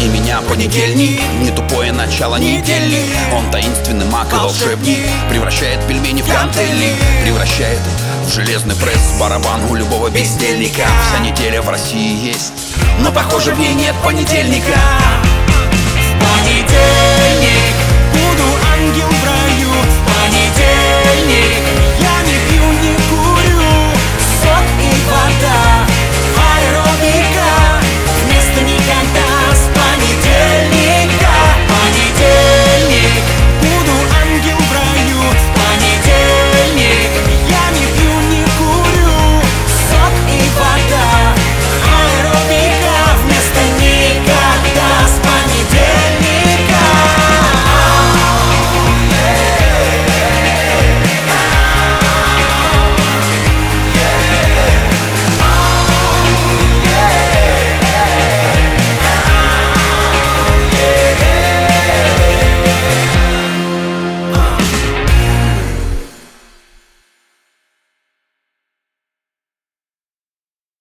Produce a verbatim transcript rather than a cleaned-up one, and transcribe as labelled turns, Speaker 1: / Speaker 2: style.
Speaker 1: и меня понедельник, не тупое начало недели. Он таинственный маг и волшебник, превращает пельмени в гантели, превращает в железный пресс барабан у любого бездельника. Вся неделя в России есть, но похоже в ней нет понедельника.
Speaker 2: В понедельник буду ангел в раю, в понедельник